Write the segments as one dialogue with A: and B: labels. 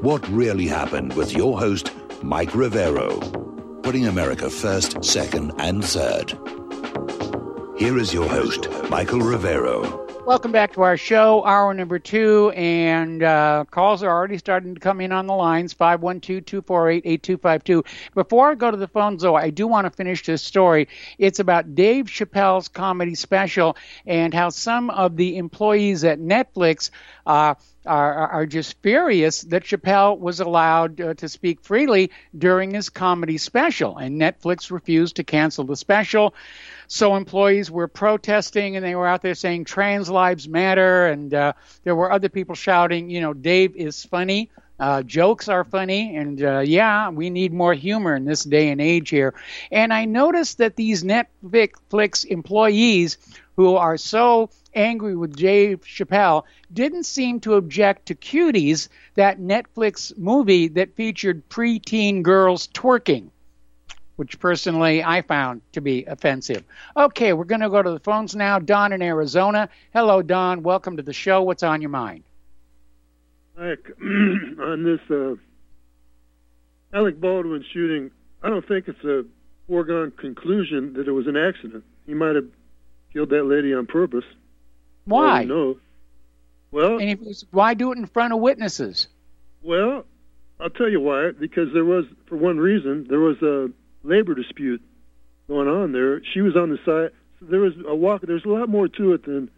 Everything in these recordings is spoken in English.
A: What Really Happened with your host, Mike Rivero. Putting America first, second, and third. Here is your host, Michael Rivero.
B: Welcome back to our show, hour number 2, and calls are already starting to come in on the lines, 512-248-8252. Before I go to the phones, though, I do want to finish this story. It's about Dave Chappelle's comedy special and how some of the employees at Netflix are just furious that Chappelle was allowed to speak freely during his comedy special, and Netflix refused to cancel the special. So employees were protesting, and they were out there saying trans lives matter, and there were other people shouting, you know, Dave is funny, jokes are funny, and yeah, we need more humor in this day and age here. And I noticed that these Netflix employees who are so angry with Dave Chappelle didn't seem to object to Cuties, that Netflix movie that featured preteen girls twerking, which personally I found to be offensive. Okay, we're going to go to the phones now. Don in Arizona. Hello, Don. Welcome to the show. What's on your mind?
C: Mike, on this Alec Baldwin shooting, I don't think it's a foregone conclusion that it was an accident. He might have killed that lady on purpose.
B: Why?
C: No. Well,
B: and why do it in front of witnesses?
C: Well, I'll tell you why. Because there was, for one reason, there was a labor dispute going on there. She was on the side. So there was a walk. There's a lot more to it than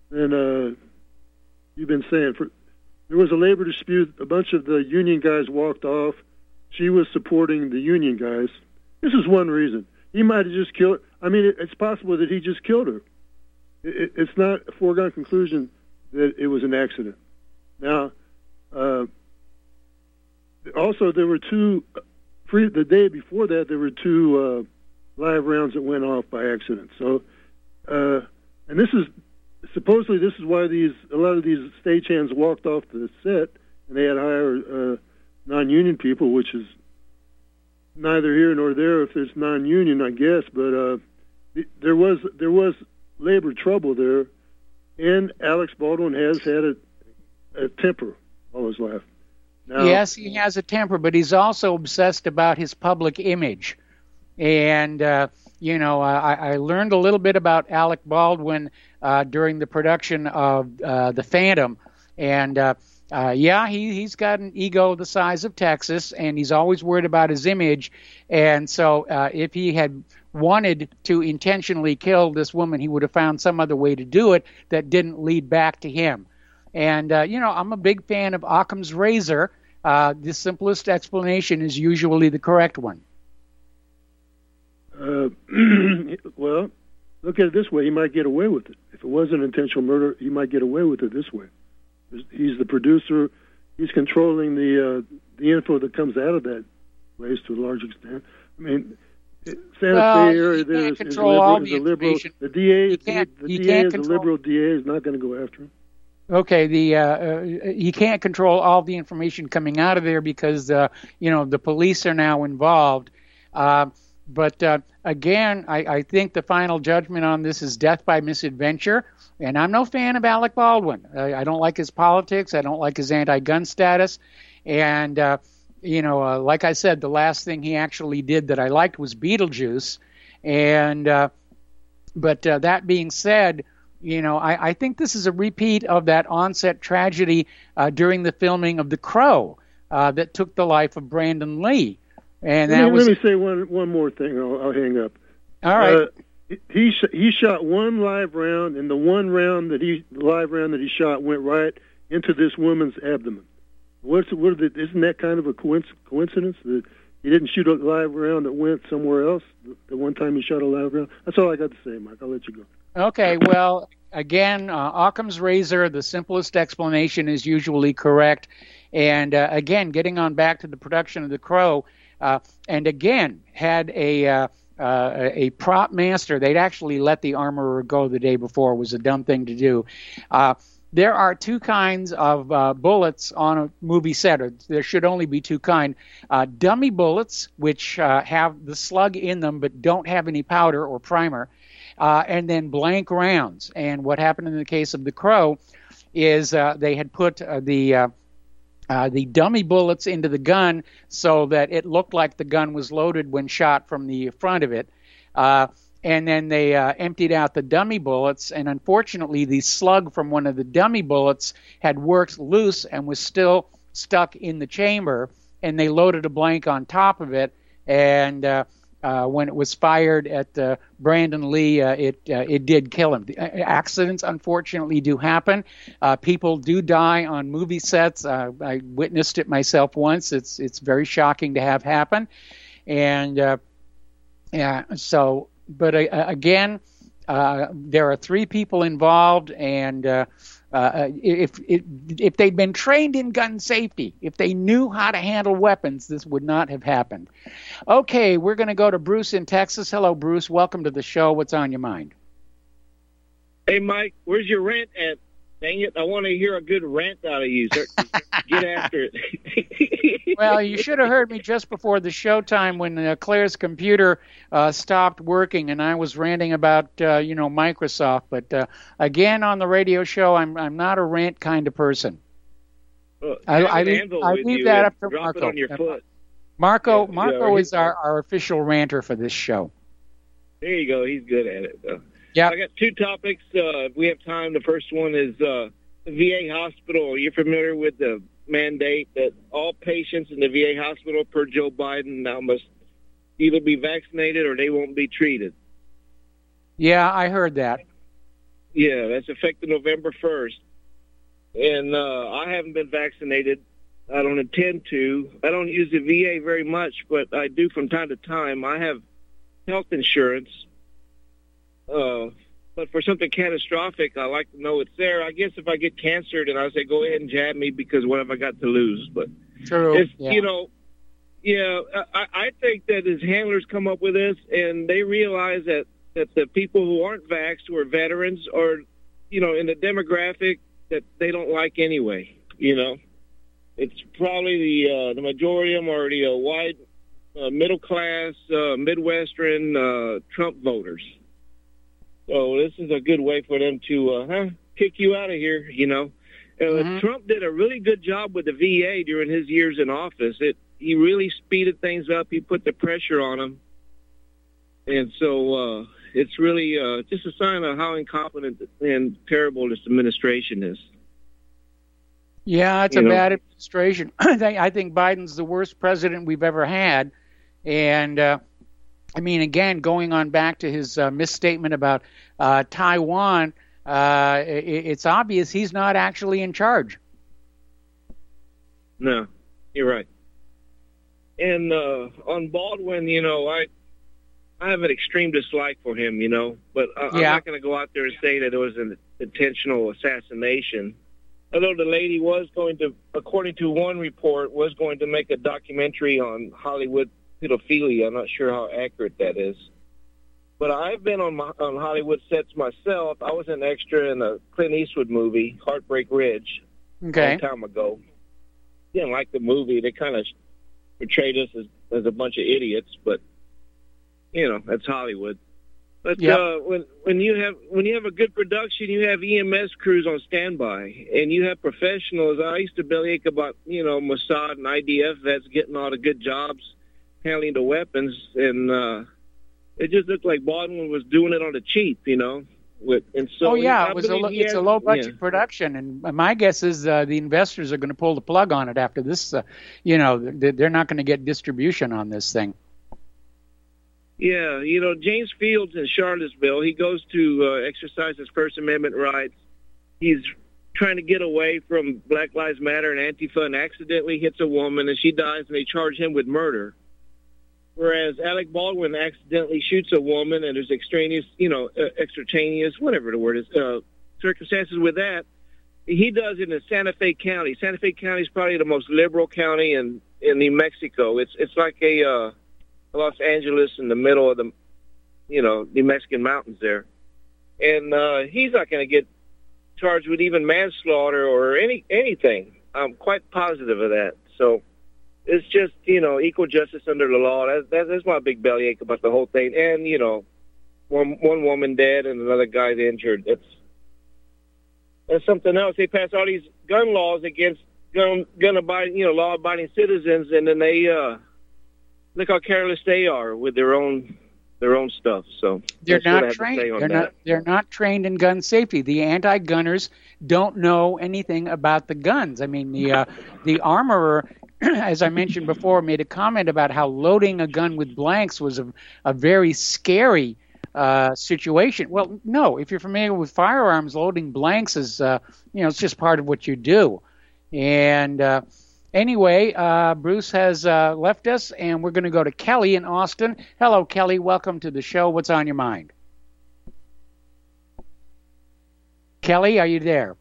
C: you've been saying. There was a labor dispute. A bunch of the union guys walked off. She was supporting the union guys. This is one reason. He might have just killed her. I mean, it's possible that he just killed her. It's not a foregone conclusion that it was an accident. Now, also there were the day before that, there were 2 live rounds that went off by accident. So, and this is why a lot of these stagehands walked off the set, and they had to hire non-union people, which is neither here nor there if there's non-union, I guess. But there was labor trouble there, and Alex Baldwin has had a temper all his life. Now,
B: yes, he has a temper, but he's also obsessed about his public image. And, I learned a little bit about Alec Baldwin during the production of The Phantom. And, he's got an ego the size of Texas, and he's always worried about his image. And so if he had wanted to intentionally kill this woman, he would have found some other way to do it that didn't lead back to him. And, I'm a big fan of Occam's razor. The simplest explanation is usually the correct one.
C: Well, look at it this way. He might get away with it. If it wasn't intentional murder, he might get away with it this way. He's the producer. He's controlling the info that comes out of that place to a large extent. I mean, Santa Fe area there is a liberal. The DA is a liberal DA. Is not going to go after him.
B: Okay, he can't control all the information coming out of there because the police are now involved. But again, I think the final judgment on this is death by misadventure. And I'm no fan of Alec Baldwin. I don't like his politics. I don't like his anti-gun status. And like I said, the last thing he actually did that I liked was Beetlejuice. And but that being said, I think this is a repeat of that on-set tragedy during the filming of The Crow that took the life of Brandon Lee. And let me
C: say one more thing. I'll hang up.
B: All right.
C: He shot one live round, and the live round that he shot went right into this woman's abdomen. Isn't that kind of a coincidence that he didn't shoot a live round that went somewhere else? The one time he shot a live round. That's all I got to say, Mike. I'll let you go.
B: Okay. Well, again, Occam's razor. The simplest explanation is usually correct. And again, getting on back to the production of The Crow, and again had a prop master. They'd actually let the armorer go the day before. It was a dumb thing to do. There are 2 kinds of bullets on a movie set. Or there should only be 2 kinds. Dummy bullets, which have the slug in them but don't have any powder or primer, and then blank rounds. And what happened in the case of The Crow is they had put the the dummy bullets into the gun so that it looked like the gun was loaded when shot from the front of it. And then they emptied out the dummy bullets, and unfortunately the slug from one of the dummy bullets had worked loose and was still stuck in the chamber, and they loaded a blank on top of it, and when it was fired at Brandon Lee, it did kill him. Accidents, unfortunately, do happen. People do die on movie sets. I witnessed it myself once. It's very shocking to have happen. And so, but again, there are 3 people involved, and if they'd been trained in gun safety, if they knew how to handle weapons, this would not have happened. Okay, we're going to go to Bruce in Texas. Hello, Bruce. Welcome to the show. What's on your mind?
D: Hey, Mike, where's your rant at? Dang it, I want to hear a good rant out of you. Get after it.
B: Well, you should have heard me just before the showtime when Claire's computer stopped working, and I was ranting about Microsoft. But again, on the radio show, I'm not a rant kind of person.
D: Well,
B: I leave that up to
D: Marco. It on your foot.
B: Marco is our official ranter for this show.
D: There you go. He's good at it, though.
B: Yeah.
D: I got 2 topics. If we have time, the first one is the VA hospital. You're familiar with the mandate that all patients in the VA hospital, per Joe Biden, now must either be vaccinated or they won't be treated.
B: Yeah, I heard that.
D: Yeah, that's effective November 1st. And I haven't been vaccinated. I don't intend to. I don't use the VA very much, but I do from time to time. I have health insurance. But for something catastrophic, I like to know it's there. I guess if I get cancer, then I say, go ahead and jab me because what have I got to lose? But
B: true.
D: It's, I think that his handlers come up with this and they realize that the people who aren't vaxxed, who are veterans, are, in the demographic that they don't like anyway. It's probably the majority of them are the white, middle class, Midwestern Trump voters. So this is a good way for them to kick you out of here, Trump did a really good job with the VA during his years in office. He really speeded things up. He put the pressure on them. And so it's really just a sign of how incompetent and terrible this administration is.
B: Yeah, it's a bad administration. I think Biden's the worst president we've ever had. And again, going on back to his misstatement about Taiwan, it's obvious he's not actually in charge.
D: No, you're right. And on Baldwin, I have an extreme dislike for him, but I'm not going to go out there and say that it was an intentional assassination. Although the lady was going to, according to one report, was going to make a documentary on Hollywood pedophilia. I'm not sure how accurate that is. But I've been on Hollywood sets myself. I was an extra in a Clint Eastwood movie, Heartbreak Ridge, a long time ago. Didn't like the movie. They kind of portrayed us as a bunch of idiots, but that's Hollywood. But when you have a good production, you have EMS crews on standby, and you have professionals. I used to bellyache about Mossad and IDF vets getting all the good jobs handling the weapons, and it just looked like Baldwin was doing it on the cheap, And so
B: it's a low budget production, and my guess is the investors are going to pull the plug on it after this. They're not going to get distribution on this thing.
D: Yeah, James Fields in Charlottesville, he goes to exercise his First Amendment rights. He's trying to get away from Black Lives Matter and Antifa and accidentally hits a woman and she dies and they charge him with murder. Whereas Alec Baldwin accidentally shoots a woman and there's extraneous, whatever the word is, circumstances with that. He does it in Santa Fe County. Santa Fe County is probably the most liberal county in New Mexico. It's like a Los Angeles in the middle of the, New Mexican mountains there. And he's not going to get charged with even manslaughter or anything. I'm quite positive of that. So it's just, equal justice under the law. That's my big bellyache about the whole thing. And, one woman dead and another guy's injured. That's something else. They pass all these gun laws against gun-abiding, law-abiding citizens, and then they look how careless they are with their own stuff. So
B: they're not trained. They're not trained in gun safety. The anti-gunners don't know anything about the guns. I mean, the armorer, as I mentioned before, made a comment about how loading a gun with blanks was a very scary situation. Well, no, if you're familiar with firearms, loading blanks is it's just part of what you do. And anyway, Bruce has left us, and we're going to go to Kelly in Austin. Hello, Kelly. Welcome to the show. What's on your mind? Kelly, are you there?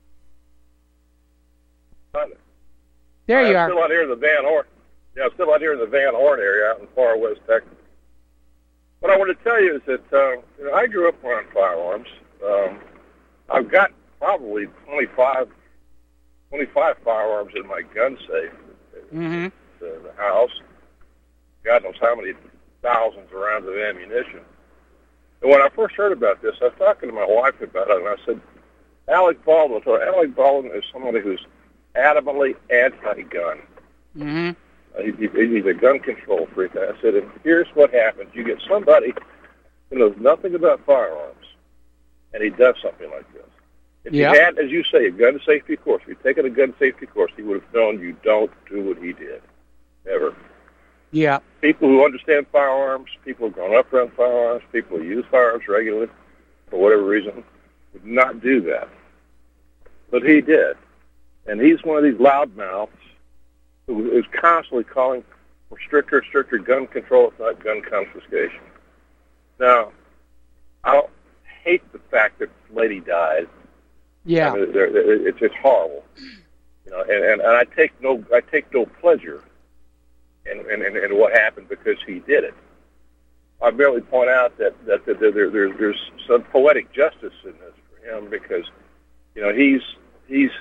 B: There you are.
E: I'm still out here in the Van Horn. Yeah, I'm still out here in the Van Horn area out in far west Texas. What I want to tell you is that I grew up around firearms. I've got probably 25 firearms in my gun safe.
B: Mm-hmm.
E: The house. God knows how many thousands of rounds of ammunition. And when I first heard about this, I was talking to my wife about it, and I said, Alec Baldwin is somebody who's adamantly anti-gun.
B: Mm-hmm.
E: He's a gun control freak. I said, and here's what happens. You get somebody who knows nothing about firearms, and he does something like this. If he had, as you say, a gun safety course, if he'd taken a gun safety course, he would have known you don't do what he did, ever.
B: Yeah.
E: People who understand firearms, people who've grown up around firearms, people who use firearms regularly, for whatever reason, would not do that. But he did. And he's one of these loudmouths who is constantly calling for stricter gun control, if not gun confiscation. Now, I hate the fact that this lady died.
B: Yeah,
E: I mean, it's horrible, and I take no pleasure in what happened because he did it. I merely point out that there's some poetic justice in this for him because he's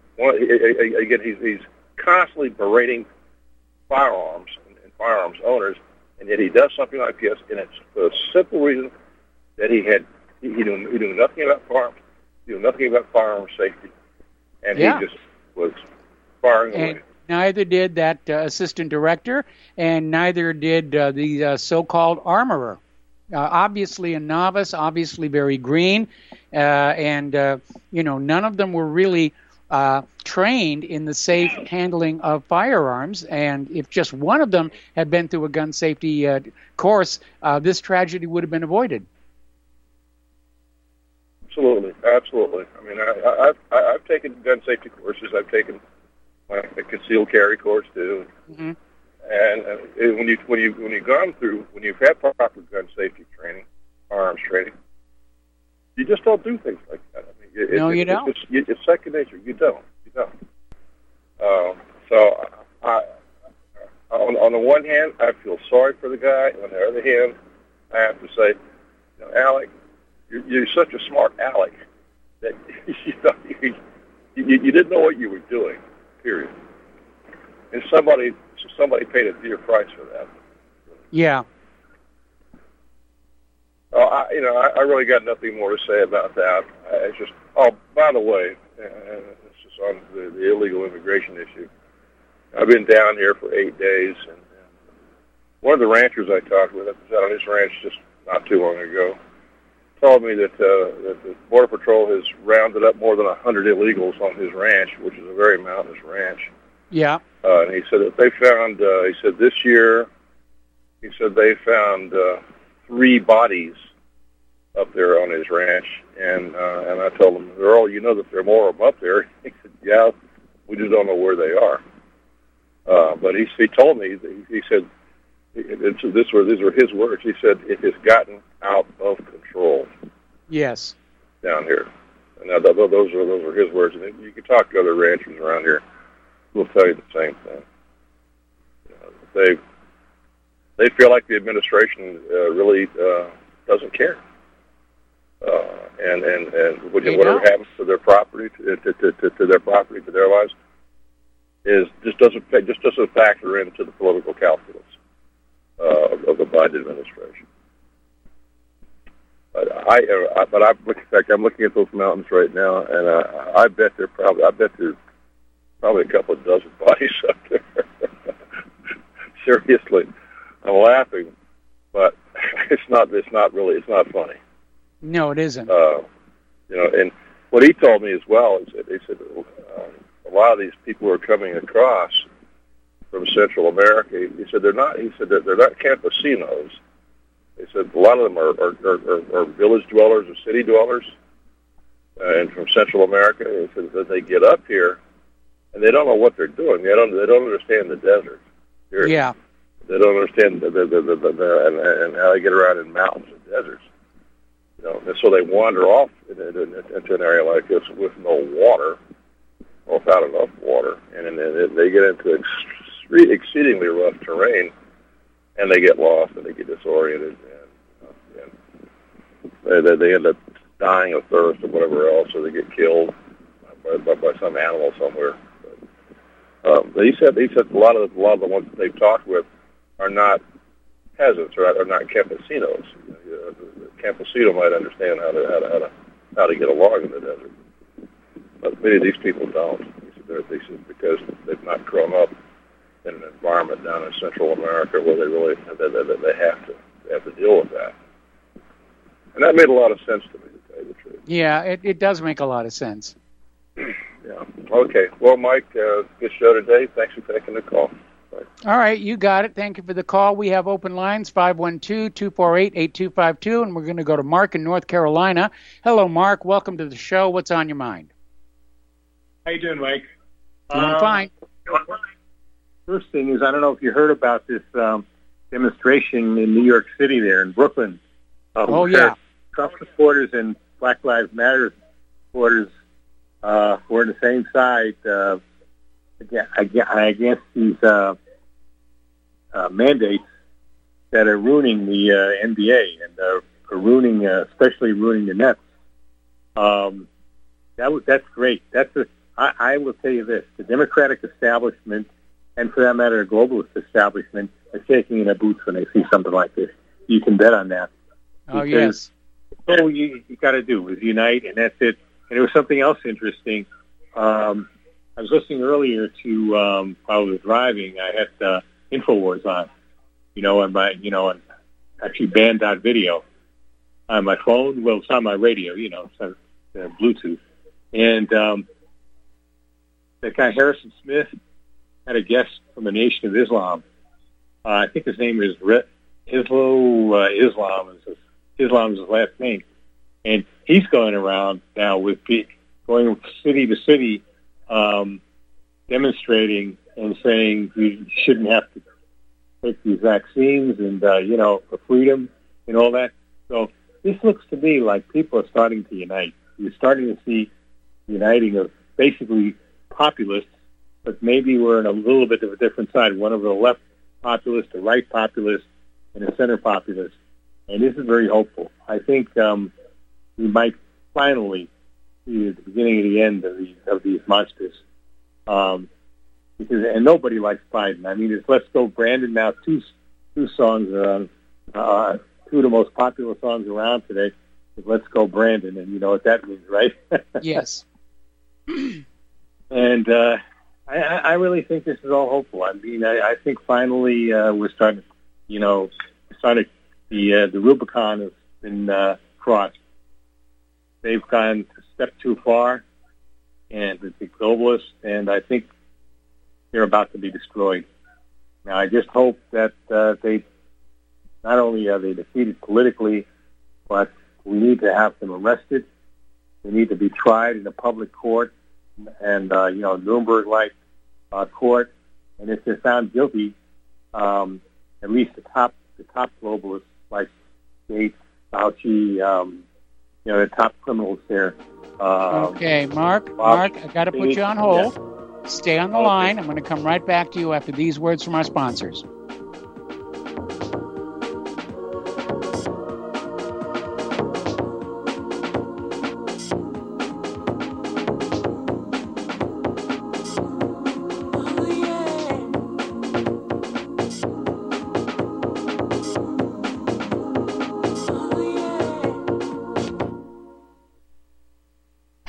E: constantly berating firearms and firearms owners, and yet he does something like this, and it's for the simple reason that he knew nothing about firearms. He knew nothing about firearm safety, and he just was firing away.
B: Neither did that assistant director, and neither did the so-called armorer. Obviously a novice, obviously very green, and none of them were really trained in the safe handling of firearms. And if just one of them had been through a gun safety course, this tragedy would have been avoided.
E: Absolutely. I mean, I've taken gun safety courses. I've taken a concealed carry course too.
B: Mm-hmm.
E: And when you've had proper gun safety training, firearms training, you just don't do things like that. I mean,
B: you don't.
E: It's second nature. You don't. On the one hand, I feel sorry for the guy. On the other hand, I have to say, Alec, you're such a smart Alec that you didn't know what you were doing. Period. And somebody paid a dear price for that.
B: Yeah.
E: I really got nothing more to say about that. It's just. Oh, by the way, this is on the illegal immigration issue. I've been down here for 8 days, and one of the ranchers I talked with, I was out on his ranch just not too long ago, told me that the Border Patrol has rounded up more than 100 illegals on his ranch, which is a very mountainous ranch.
B: Yeah.
E: And he said that they found, this year, they found 3 bodies up there on his ranch. And I told him, Earl, you know that there are more of them up there. He said, yeah, we just don't know where they are. But he told me, he said, these were his words. He said, it has gotten out of control.
B: Yes.
E: Down here. And those are his words. And you can talk to other ranchers around here who will tell you the same thing. They feel like the administration really doesn't care. And whatever happens to their property, to their property, to their lives, just doesn't factor into the political calculus of the Biden administration. But I'm looking at those mountains right now, and I bet they're probably a couple of dozen bodies up there. Seriously, I'm laughing, but it's not funny.
B: No, it isn't.
E: And what he told me as well is that he said a lot of these people who are coming across from Central America, he said they're not campesinos. He said a lot of them are village dwellers or city dwellers, and from Central America. He said that they get up here and they don't know what they're doing. They don't understand the desert. Period.
B: Yeah.
E: They don't understand and how they get around in mountains and deserts. And so they wander off into an area like this with no water, or without enough water, and then they get into exceedingly rough terrain, and they get lost and they get disoriented, and they end up dying of thirst or whatever else, or they get killed by some animal somewhere. But he said a lot of the ones that they've talked with are not peasants or are not campesinos. The campesino might understand how to get along in the desert, but many of these people don't. He said because they've not grown up in an environment down in Central America where they really they have to deal with that. And that made a lot of sense to me, to tell you the truth.
B: Yeah, it does make a lot of sense.
E: Yeah. Okay. Well, Mike, good show today. Thanks for taking the call. Bye.
B: All right, you got it. Thank you for the call. We have open lines, 512-248-8252, and we're going to go to Mark in North Carolina. Hello, Mark. Welcome to the show. What's on your mind?
F: How you doing, Mike?
B: Doing fine.
F: First thing is, I don't know if you heard about this demonstration in New York City there in Brooklyn.
B: Yeah.
F: Trump supporters and Black Lives Matter supporters were on the same side against these mandates that are ruining the NBA and are ruining, especially ruining the Nets. That's great. I will tell you this: the Democratic establishment, and for that matter, the globalist establishment, are shaking in their boots when they see something like this. You can bet on that.
B: Oh, yes.
F: All you got to do is unite, and that's it. And there was something else interesting. I was listening earlier to while I was driving. I had InfoWars on, and actually band.video on my phone. Well, it's on my radio, so Bluetooth. And that guy Harrison Smith had a guest from the Nation of Islam. I think his name is Islam is his last name, and he's going around now going city to city, demonstrating and saying you shouldn't have to take these vaccines and for freedom and all that. So this looks to me like people are starting to unite. You're starting to see uniting of basically populists, but maybe we're in a little bit of a different side. One of the left populists, the right populists, and the center populists. And this is very hopeful. I think we might finally see the beginning of the end of these monsters. And nobody likes Biden. I mean, it's "Let's Go Brandon" now. Two songs are on, two of the most popular songs around today. "Let's Go Brandon," and you know what that means, right?
B: Yes.
F: And I really think this is all hopeful. I mean, I think finally we're starting. The Rubicon has been crossed. They've gone a step too far, and the globalists, and I think they're about to be destroyed. Now, I just hope that they not only are they defeated politically, but we need to have them arrested. They need to be tried in a public court, and Nuremberg-like court. And if they're found guilty, at least the top globalists like Gates, Fauci, the top criminals there.
B: Okay, Mark, I got to put you on hold. Yeah. Stay on the line. I'm going to come right back to you after these words from our sponsors.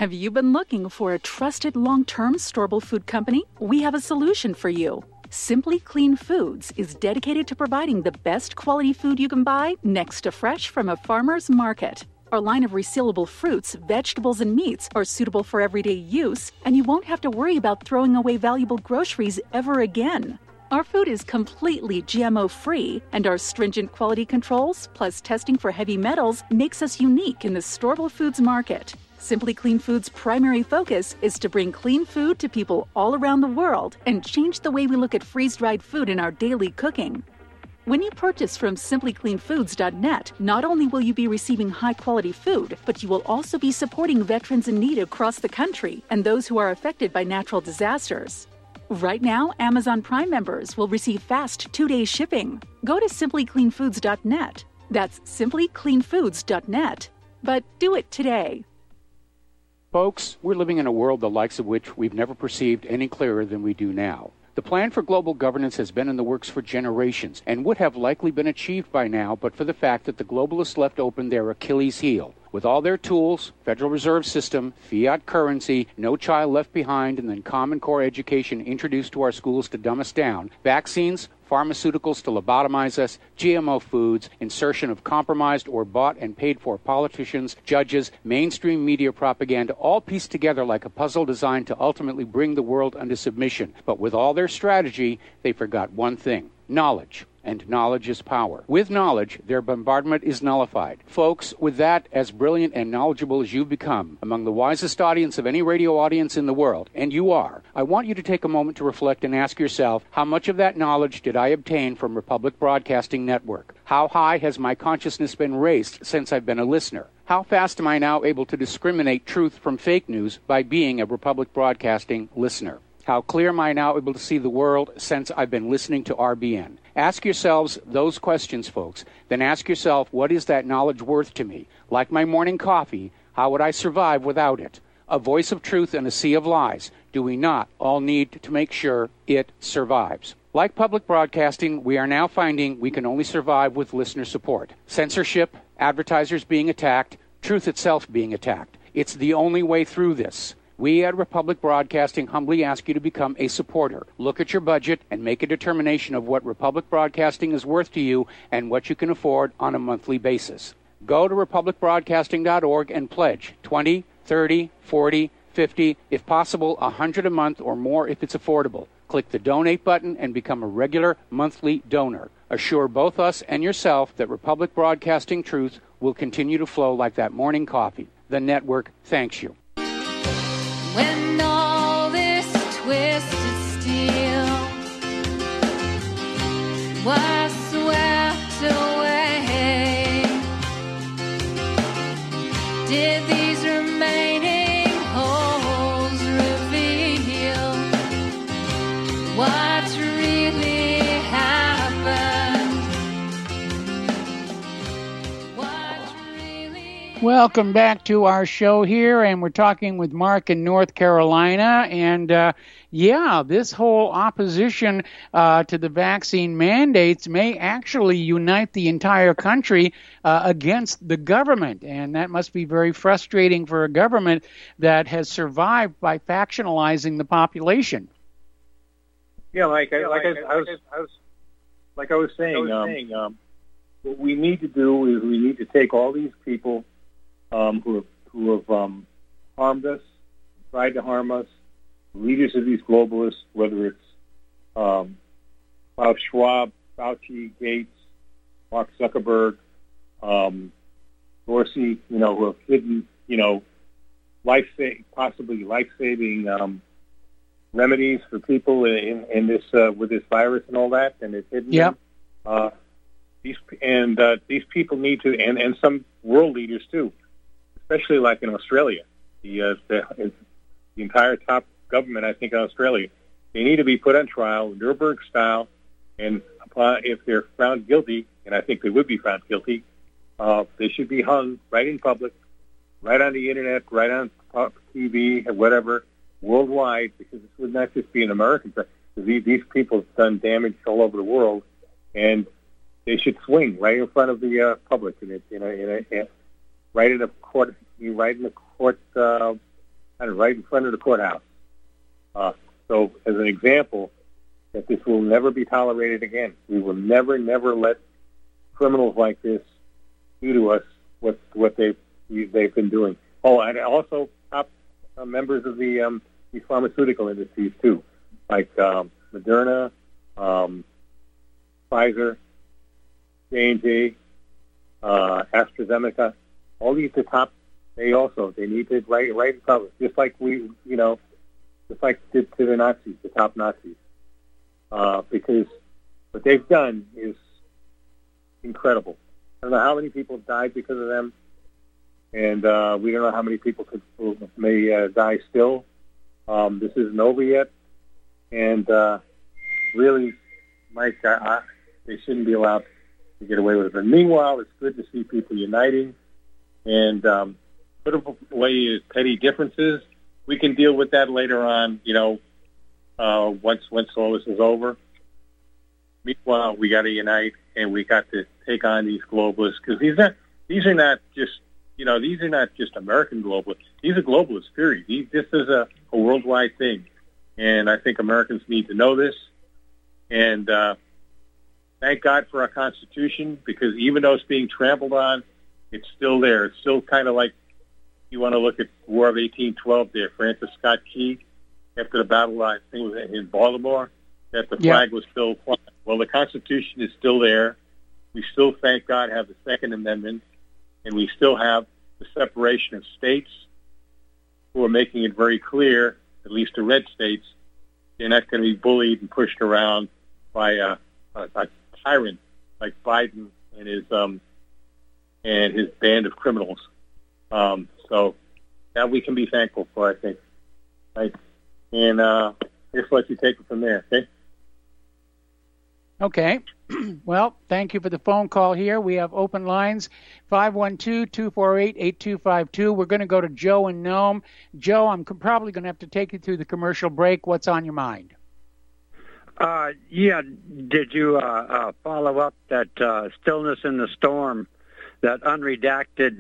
G: Have you been looking for a trusted long-term storable food company? We have a solution for you. Simply Clean Foods is dedicated to providing the best quality food you can buy next to fresh from a farmer's market. Our line of resealable fruits, vegetables, and meats are suitable for everyday use, and you won't have to worry about throwing away valuable groceries ever again. Our food is completely GMO-free, and our stringent quality controls, plus testing for heavy metals, makes us unique in the storable foods market. Simply Clean Foods' primary focus is to bring clean food to people all around the world and change the way we look at freeze-dried food in our daily cooking. When you purchase from simplycleanfoods.net, not only will you be receiving high-quality food, but you will also be supporting veterans in need across the country and those who are affected by natural disasters. Right now, Amazon Prime members will receive fast 2-day shipping. Go to simplycleanfoods.net. That's simplycleanfoods.net. But do it today.
B: Folks, we're living in a world the likes of which we've never perceived any clearer than we do now. The plan for global governance has been in the works for generations and would have likely been achieved by now but for the fact that the globalists left open their Achilles heel. With all their tools, Federal Reserve System, fiat currency, no child left behind, and then Common Core education introduced to our schools to dumb us down, vaccines, pharmaceuticals to lobotomize us, GMO foods, insertion of compromised or bought and paid for politicians, judges, mainstream media propaganda, all pieced together like a puzzle designed to ultimately bring the world under submission. But with all their strategy, they forgot one thing: knowledge. And knowledge is power. With knowledge, their bombardment is nullified. Folks, with that, as brilliant and knowledgeable as you've become, among the wisest audience of any radio audience in the world, and you are, I want you to take a moment to reflect and ask yourself, how much of that knowledge did I obtain from Republic Broadcasting Network? How high has my consciousness been raised since I've been a listener? How fast am I now able to discriminate truth from fake news by being a Republic Broadcasting listener? How clear am I now able to see the world since I've been listening to RBN? Ask yourselves those questions, folks. Then ask yourself, what is that knowledge worth to me? Like my morning coffee, how would I survive without it? A voice of truth in a sea of lies. Do we not all need to make sure it survives? Like public broadcasting, we are now finding we can only survive with listener support. Censorship, advertisers being attacked, truth itself being attacked. It's the only way through this. We at Republic Broadcasting humbly ask you to become a supporter. Look at your budget and make a determination of what Republic Broadcasting is worth to you and what you can afford on a monthly basis. Go to republicbroadcasting.org and pledge $20, $30, $40, $50, if possible, $100 a month or more if it's affordable. Click the donate button and become a regular monthly donor. Assure both us and yourself that Republic Broadcasting truth will continue to flow like that morning coffee. The network thanks you.
H: When all this twisted steel was swept away, did these remaining holes reveal what really happened?
B: Welcome back to our show here, and we're talking with Mark in North Carolina. And this whole opposition to the vaccine mandates may actually unite the entire country against the government, and that must be very frustrating for a government that has survived by factionalizing the population.
F: Yeah, like I was saying, what we need to do is we need to take all these people who have harmed us, tried to harm us, leaders of these globalists, whether it's Klaus Schwab, Fauci, Gates, Mark Zuckerberg, Dorsey, who have hidden, possibly life-saving remedies for people in this with this virus and all that, and it's hidden.
B: Yeah.
F: These people need to, and some world leaders too, especially like in Australia, the entire top government, I think, in Australia, they need to be put on trial, Nuremberg style, and if they're found guilty, and I think they would be found guilty, they should be hung right in public, right on the internet, right on TV, whatever, worldwide, because this would not just be an American thing. These people have done damage all over the world, and they should swing right in front of the public, and right in the court kind of right in front of the courthouse. So, as an example, that this will never be tolerated again. We will never let criminals like this do to us what they've been doing. Oh, and also top members of these pharmaceutical industries too, like Moderna, Pfizer, J&J, AstraZeneca. All these the top. They need to right cover, just like just like did to the Nazis, the top Nazis, because what they've done is incredible. I don't know how many people died because of them, and we don't know how many people may die still. This isn't over yet, and really, Mike, they shouldn't be allowed to get away with it. But meanwhile, it's good to see people uniting and put away petty differences. We can deal with that later on, once all this is over. Meanwhile, we got to unite, and we got to take on these globalists, because these are not just American globalists. These are globalists, period. This is a worldwide thing, and I think Americans need to know this. And thank God for our Constitution, because even though it's being trampled on, it's still there. It's still kind of like, you want to look at War of 1812 there, Francis Scott Key, after the battle, I think it was in Baltimore, that the flag was still flying. Well, the Constitution is still there. We still, thank God, have the Second Amendment, and we still have the separation of states, who are making it very clear, at least the red states, they're not going to be bullied and pushed around by a tyrant like Biden and his band of criminals. So that we can be thankful for, I think. Right? And just let you take it from there, okay?
B: Okay. Well, thank you for the phone call here. We have open lines, 512-248-8252. We're going to go to Joe in Nome. Joe, I'm probably going to have to take you through the commercial break. What's on your mind?
I: Yeah, did you follow up that Stillness in the Storm, that unredacted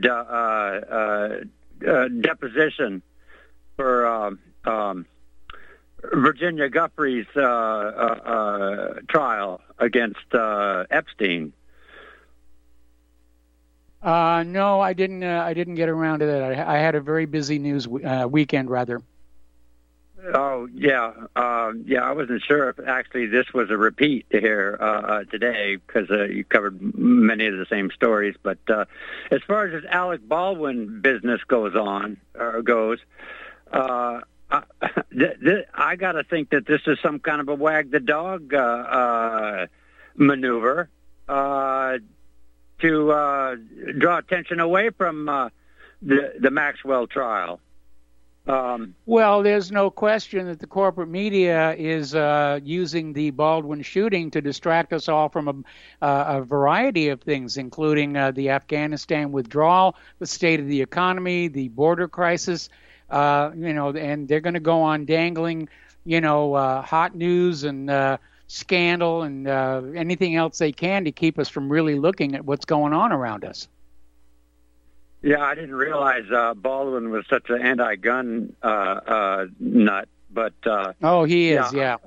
I: deposition for Virginia Guffey's trial against Epstein?
B: No, I didn't get around to that. I had a very busy news weekend, rather.
I: Oh, yeah. I wasn't sure if actually this was a repeat here today, because you covered many of the same stories. But as far as this Alec Baldwin business goes, I got to think that this is some kind of a wag the dog maneuver to draw attention away from the Maxwell trial.
B: Well, there's no question that the corporate media is using the Baldwin shooting to distract us all from a variety of things, including the Afghanistan withdrawal, the state of the economy, the border crisis, and they're going to go on dangling, hot news and scandal and anything else they can to keep us from really looking at what's going on around us.
I: Yeah, I didn't realize Baldwin was such an anti-gun nut, but
B: he is, yeah.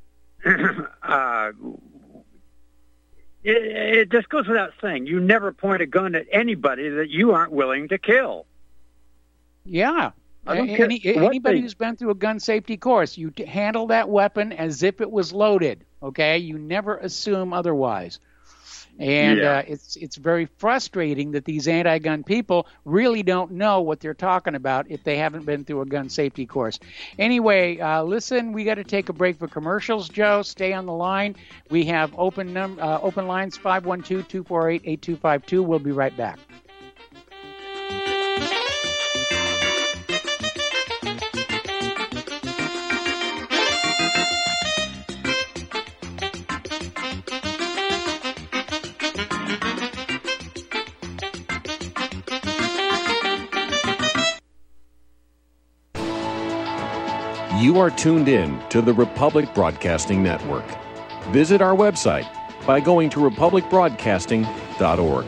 I: It just goes without saying, you never point a gun at anybody that you aren't willing to kill.
B: Yeah. Anybody who's been through a gun safety course, you handle that weapon as if it was loaded, okay? You never assume otherwise. And it's very frustrating that these anti-gun people really don't know what they're talking about if they haven't been through a gun safety course. Anyway, listen, we got to take a break for commercials, Joe. Stay on the line. We have open lines, 512-248-8252. We'll be right back.
J: You are tuned in to the Republic Broadcasting Network. Visit our website by going to republicbroadcasting.org.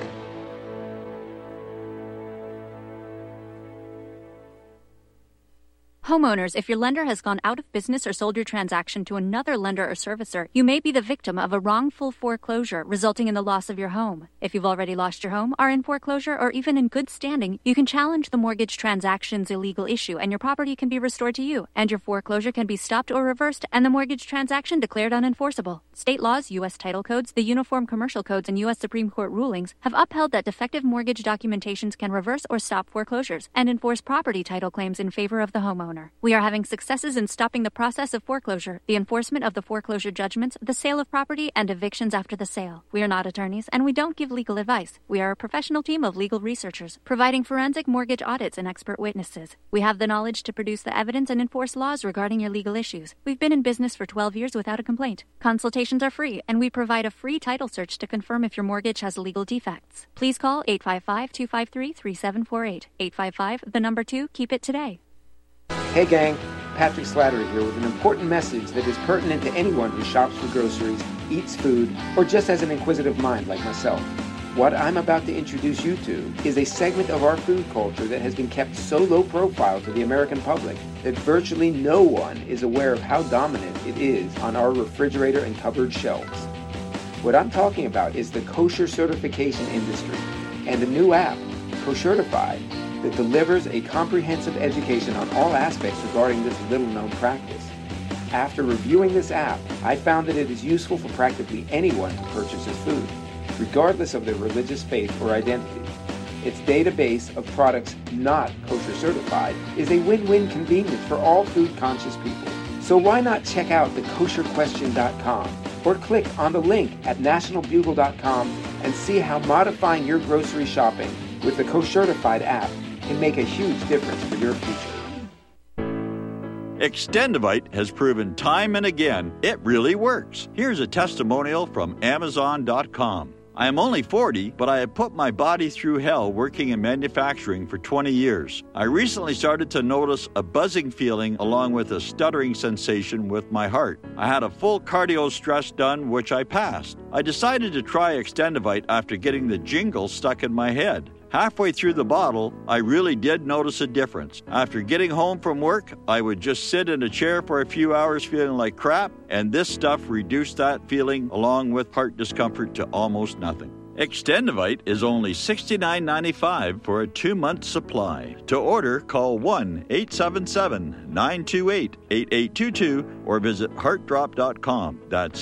K: Homeowners, if your lender has gone out of business or sold your transaction to another lender or servicer, you may be the victim of a wrongful foreclosure, resulting in the loss of your home. If you've already lost your home, are in foreclosure, or even in good standing, you can challenge the mortgage transaction's illegal issue, and your property can be restored to you, and your foreclosure can be stopped or reversed, and the mortgage transaction declared unenforceable. State laws, U.S. title codes, the Uniform Commercial Codes, and U.S. Supreme Court rulings have upheld that defective mortgage documentations can reverse or stop foreclosures and enforce property title claims in favor of the homeowner. We are having successes in stopping the process of foreclosure, the enforcement of the foreclosure judgments, the sale of property, and evictions after the sale. We are not attorneys, and we don't give legal advice. We are a professional team of legal researchers, providing forensic mortgage audits and expert witnesses. We have the knowledge to produce the evidence and enforce laws regarding your legal issues. We've been in business for 12 years without a complaint. Consultations are free, and we provide a free title search to confirm if your mortgage has legal defects. Please call 855-253-3748. 855, 2, keep it today.
L: Hey gang, Patrick Slattery here with an important message that is pertinent to anyone who shops for groceries, eats food, or just has an inquisitive mind like myself. What I'm about to introduce you to is a segment of our food culture that has been kept so low profile to the American public that virtually no one is aware of how dominant it is on our refrigerator and cupboard shelves. What I'm talking about is the kosher certification industry and a new app, Koshertified, that delivers a comprehensive education on all aspects regarding this little-known practice. After reviewing this app, I found that it is useful for practically anyone who purchases food, regardless of their religious faith or identity. Its database of products not kosher certified is a win-win convenience for all food-conscious people. So why not check out thekosherquestion.com or click on the link at nationalbugle.com and see how modifying your grocery shopping with the Koshertified app can make a huge difference for your future.
M: Extendivite has proven time and again it really works. Here's a testimonial from Amazon.com. I am only 40, but I have put my body through hell working in manufacturing for 20 years. I recently started to notice a buzzing feeling along with a stuttering sensation with my heart. I had a full cardio stress done, which I passed. I decided to try Extendivite after getting the jingle stuck in my head. Halfway through the bottle, I really did notice a difference. After getting home from work, I would just sit in a chair for a few hours feeling like crap, and this stuff reduced that feeling along with heart discomfort to almost nothing. Extendivite is only $69.95 for a 2-month supply. To order, call 1-877-928-8822 or visit heartdrop.com. That's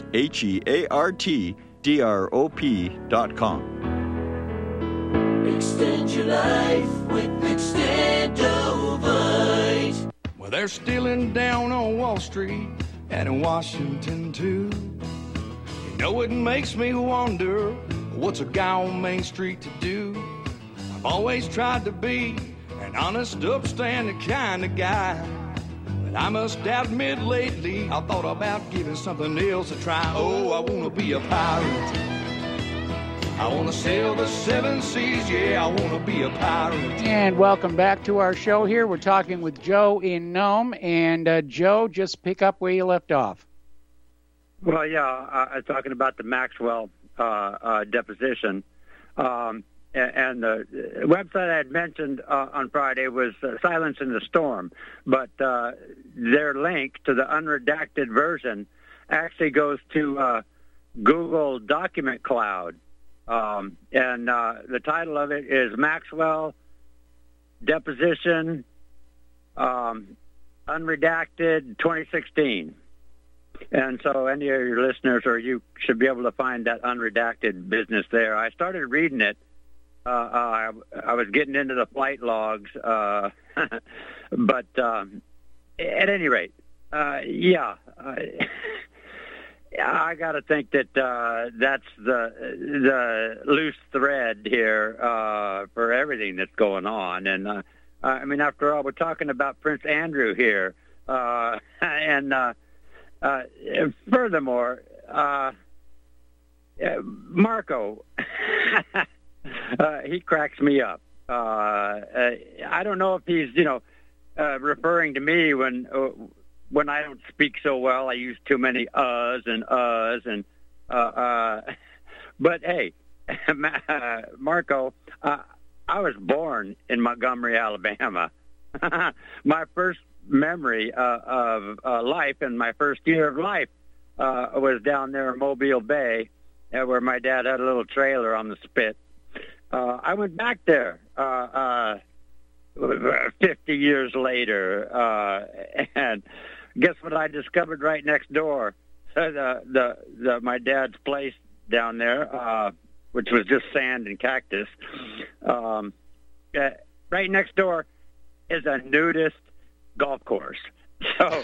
M: HEARTDROP.com.
N: Extend your life with Extendovite.
O: Well, they're stealing down on Wall Street and in Washington, too. You know, it makes me wonder, what's a guy on Main Street to do? I've always tried to be an honest, upstanding kind of guy. But I must admit lately, I thought about giving something else a try. Oh, I want to be a pirate. I want to sail the 7 seas, yeah, I want to be a pirate.
B: And welcome back to our show here. We're talking with Joe in Nome. And Joe, just pick up where you left off.
I: Well, yeah, I was talking about the Maxwell deposition. And the website I had mentioned on Friday was Silence in the Storm. But their link to the unredacted version actually goes to Google Document Cloud. And the title of it is Maxwell Deposition Unredacted 2016. And so any of your listeners or you should be able to find that unredacted business there. I started reading it. I was getting into the flight logs. But at any rate, I got to think that that's the loose thread here for everything that's going on. And, I mean, after all, we're talking about Prince Andrew here. And furthermore, Marco, he cracks me up. I don't know if he's, referring to me when I don't speak so well. I use too many uhs and but hey, Marco, I was born in Montgomery, Alabama. My first memory of life in my first year of life was down there in Mobile Bay, where my dad had a little trailer on the spit. I went back there 50 years later, and guess what I discovered right next door? My dad's place down there, which was just sand and cactus. Right next door is a nudist golf course. So,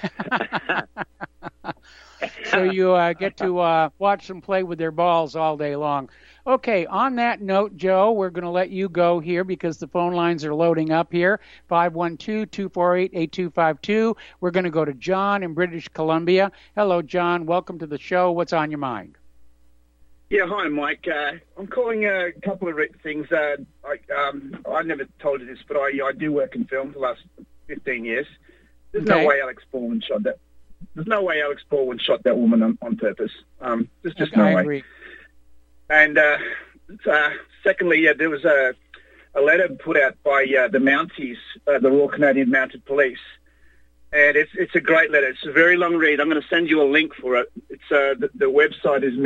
B: so you get to watch them play with their balls all day long. Okay, on that note, Joe, we're going to let you go here because the phone lines are loading up here. 512-248-8252. We're going to go to John in British Columbia. Hello, John. Welcome to the show. What's on your mind?
P: Yeah, hi, Mike. I'm calling a couple of things. I never told you this, but I do work in film for the last 15 years. There's no way Alex Baldwin shot that. There's no way Alex Baldwin shot that woman on purpose. There's just no way.
B: Agree.
P: And secondly, there was a letter put out by the Mounties, the Royal Canadian Mounted Police, and it's a great letter. It's a very long read. I'm going to send you a link for it. It's the website is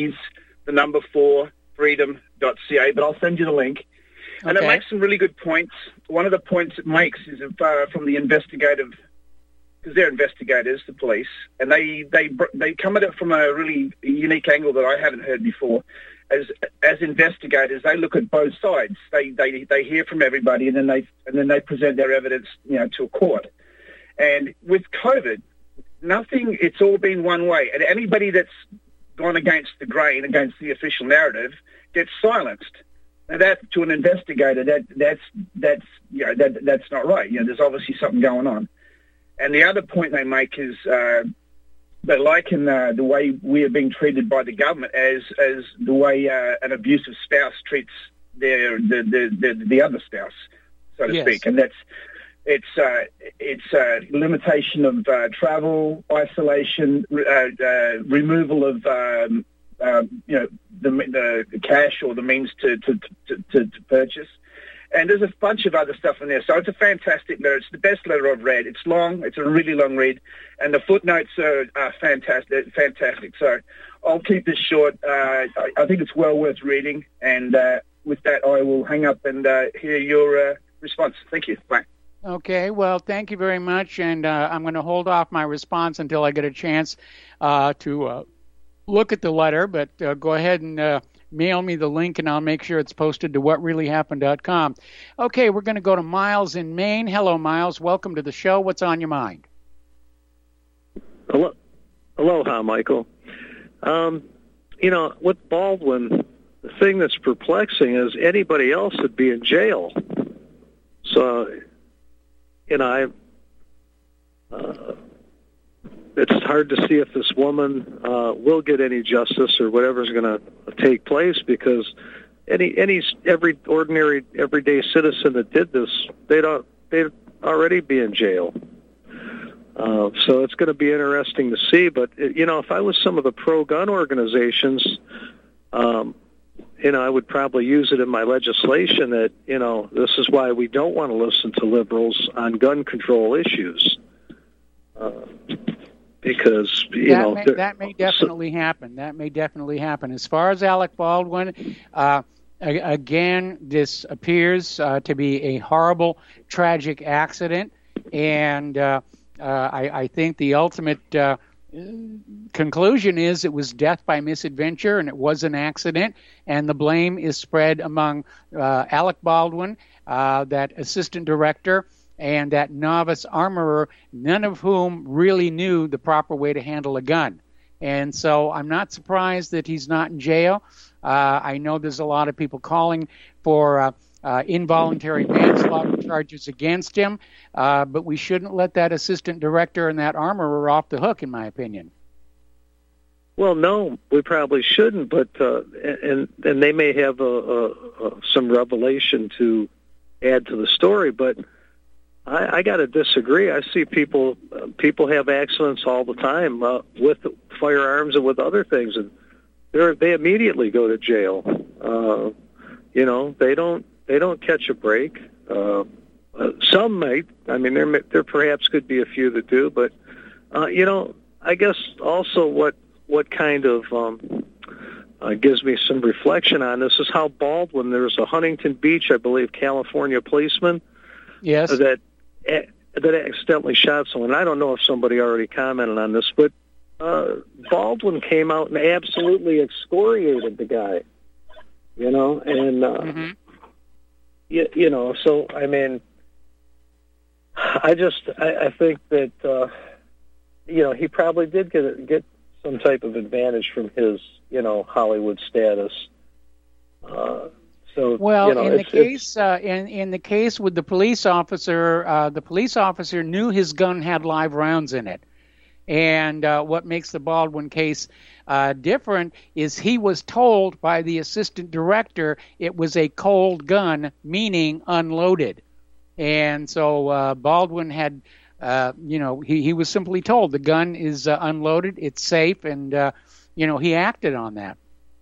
P: Mounties4freedom.ca, but I'll send you the link. And it makes some really good points. One of the points it makes is from the investigative, because they're investigators, the police, and they come at it from a really unique angle that I haven't heard before. As investigators, they look at both sides. They hear from everybody, and then they present their evidence, to a court. And with COVID, it's all been one way. And anybody that's gone against the grain, against the official narrative, gets silenced. Now that, to an investigator, that's not right. There's obviously something going on. And the other point they make is they liken the way we are being treated by the government as the way an abusive spouse treats the other spouse, so to speak. And it's limitation of travel, isolation, removal of the cash or the means to purchase. And there's a bunch of other stuff in there. So it's a fantastic letter. It's the best letter I've read. It's long. It's a really long read. And the footnotes are fantastic. So I'll keep this short. I think it's well worth reading. And with that, I will hang up and hear your response. Thank you. Bye.
B: Okay. Well, thank you very much. And I'm going to hold off my response until I get a chance to look at the letter. But go ahead and mail me the link, and I'll make sure it's posted to whatreallyhappened.com. Okay, we're going to go to Miles in Maine. Hello, Miles. Welcome to the show. What's on your mind?
Q: Aloha, Michael. With Baldwin, the thing that's perplexing is anybody else would be in jail. So, it's hard to see if this woman will get any justice or whatever's going to take place, because every ordinary, everyday citizen that did this, they'd already be in jail. So it's going to be interesting to see. But if I was some of the pro-gun organizations, I would probably use it in my legislation that this is why we don't want to listen to liberals on gun control issues. Because
B: that may definitely happen. That may definitely happen. As far as Alec Baldwin, again, this appears to be a horrible, tragic accident, and I think the ultimate conclusion is it was death by misadventure, and it was an accident, and the blame is spread among Alec Baldwin, that assistant director, and that novice armorer, none of whom really knew the proper way to handle a gun. And so I'm not surprised that he's not in jail. I know there's a lot of people calling for involuntary manslaughter charges against him, but we shouldn't let that assistant director and that armorer off the hook, in my opinion.
Q: Well, no, we probably shouldn't, but and they may have some revelation to add to the story, but I got to disagree. I see people have accidents all the time with firearms and with other things, and they immediately go to jail. They don't catch a break. Some might. I mean, there perhaps could be a few that do, but I guess also what kind of gives me some reflection on this is how Baldwin. There was a Huntington Beach, I believe, California policeman.
B: Yes.
Q: That accidentally shot someone. I don't know if somebody already commented on this, but Baldwin came out and absolutely excoriated the guy. And so I mean, I think that he probably did get some type of advantage from his Hollywood status. In the case with the police officer knew his gun had live rounds in it. And what makes the Baldwin case different is he was told by the assistant director it was a cold gun, meaning unloaded. And so Baldwin had, he was simply told the gun is unloaded, it's safe, and, he acted on that.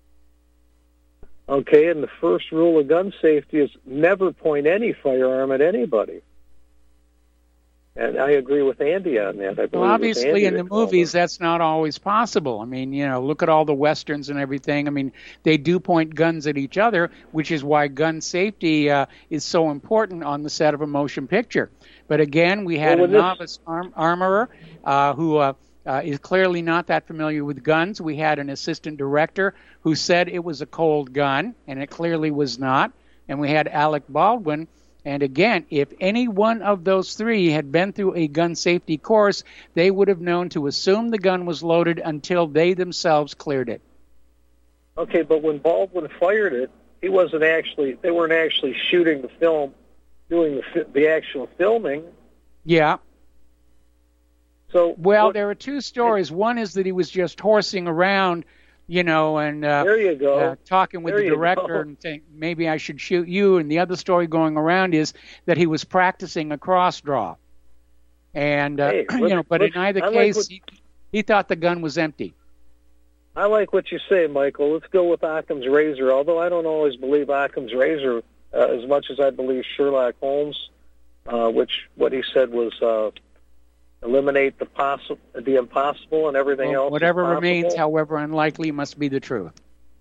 Q: Okay, and the first rule of gun safety is never point any firearm at anybody. And I agree with Andy on that. Well, obviously, in the movies, that's not always possible. I mean, look at all the Westerns and everything. I mean, they do point guns at each other, which is why gun safety is so important on the set of a motion picture. But again, we had a novice armorer who is clearly not that familiar with guns. We had an assistant director who said it was a cold gun, and it clearly was not. And we had Alec Baldwin. And again, if any one of those three had been through a gun safety course, they would have known to assume the gun was loaded until they themselves cleared it. Okay, but when Baldwin fired it, they weren't actually shooting the film, doing the actual filming. Yeah. So, there are two stories. One is that he was just horsing around, and there you go. Talking with the director and saying, maybe I should shoot you. And the other story going around is that he was practicing a cross draw. And, but in either case, he thought the gun was empty. I like what you say, Michael. Let's go with Occam's razor, although I don't always believe Occam's razor as much as I believe Sherlock Holmes, which what he said was eliminate the impossible and everything else. Whatever remains, however unlikely, must be the truth.